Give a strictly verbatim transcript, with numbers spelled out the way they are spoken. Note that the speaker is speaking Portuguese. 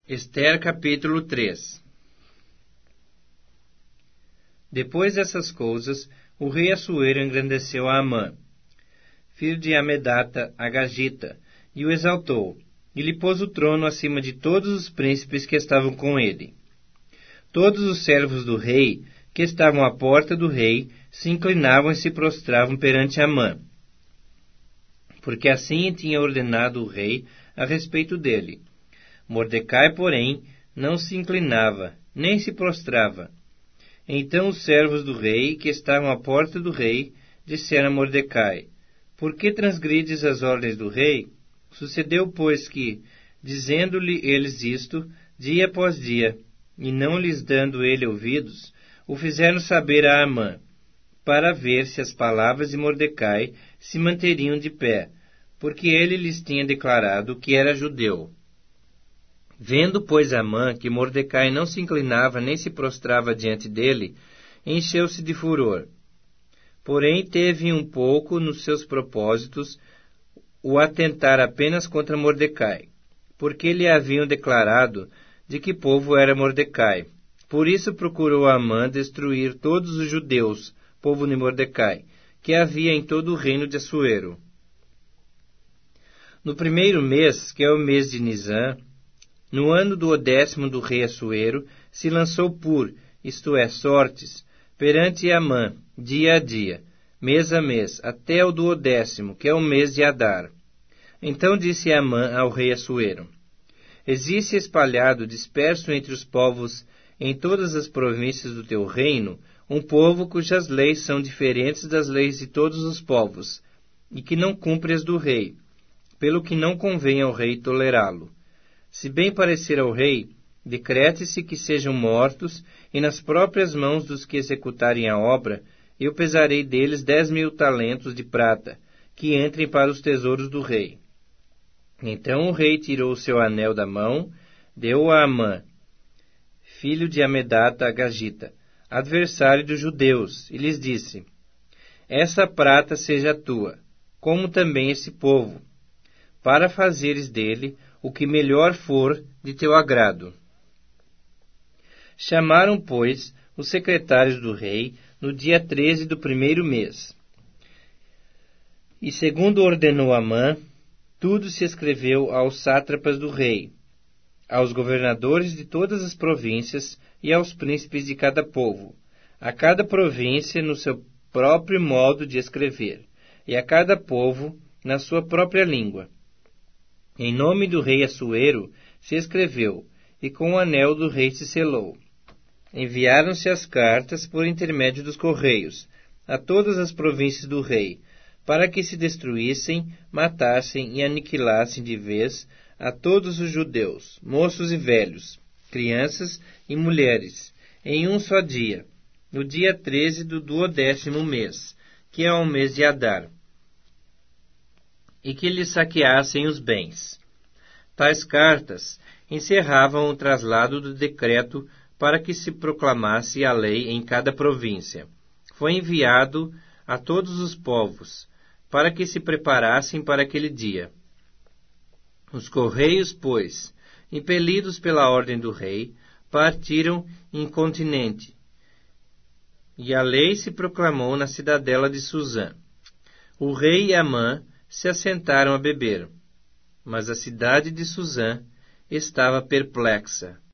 Ester capítulo três. Depois dessas coisas, o rei Assuero engrandeceu a Amã, filho de Amedata, Agagita, e o exaltou, e lhe pôs o trono acima de todos os príncipes que estavam com ele. Todos os servos do rei, que estavam à porta do rei, se inclinavam e se prostravam perante Amã, porque assim tinha ordenado o rei a respeito dele. Mordecai, porém, não se inclinava, nem se prostrava. Então os servos do rei, que estavam à porta do rei, disseram a Mordecai: Por que transgrides as ordens do rei? Sucedeu, pois, que, dizendo-lhe eles isto, dia após dia, e não lhes dando ele ouvidos, o fizeram saber a Amã, para ver se as palavras de Mordecai se manteriam de pé, porque ele lhes tinha declarado que era judeu. Vendo, pois, Amã que Mordecai não se inclinava nem se prostrava diante dele, encheu-se de furor. Porém, teve um pouco nos seus propósitos o atentar apenas contra Mordecai, porque lhe haviam declarado de que povo era Mordecai. Por isso procurou Amã destruir todos os judeus, povo de Mordecai, que havia em todo o reino de Assuero. No primeiro mês, que é o mês de Nisã, no ano do décimo do rei Assuero, se lançou pur, isto é, sortes, perante Amã, dia a dia, mês a mês, até o do décimo, que é o mês de Adar. Então disse Amã ao rei Assuero: Existe espalhado, disperso entre os povos, em todas as províncias do teu reino, um povo cujas leis são diferentes das leis de todos os povos, e que não cumpre as do rei, pelo que não convém ao rei tolerá-lo. Se bem parecer ao rei, decrete-se que sejam mortos, e nas próprias mãos dos que executarem a obra, eu pesarei deles dez mil talentos de prata, que entrem para os tesouros do rei. Então o rei tirou o seu anel da mão, deu-o a Amã, filho de Amedata Agagita, adversário dos judeus, e lhes disse: Essa prata seja tua, como também esse povo, para fazeres dele o que melhor for de teu agrado. Chamaram, pois, os secretários do rei no dia treze do primeiro mês. E segundo ordenou Amã, tudo se escreveu aos sátrapas do rei, aos governadores de todas as províncias e aos príncipes de cada povo, a cada província no seu próprio modo de escrever, e a cada povo na sua própria língua. Em nome do rei Assuero se escreveu, e com o anel do rei se selou. Enviaram-se as cartas por intermédio dos correios a todas as províncias do rei, para que se destruíssem, matassem e aniquilassem de vez a todos os judeus, moços e velhos, crianças e mulheres, em um só dia, no dia treze do duodécimo mês, que é o mês de Adar, e que lhes saqueassem os bens. Tais cartas encerravam o traslado do decreto para que se proclamasse a lei em cada província. Foi enviado a todos os povos, para que se preparassem para aquele dia. Os correios, pois, impelidos pela ordem do rei, partiram incontinenti, e a lei se proclamou na cidadela de Suzã. O rei e Amã se assentaram a beber, mas a cidade de Suzã estava perplexa.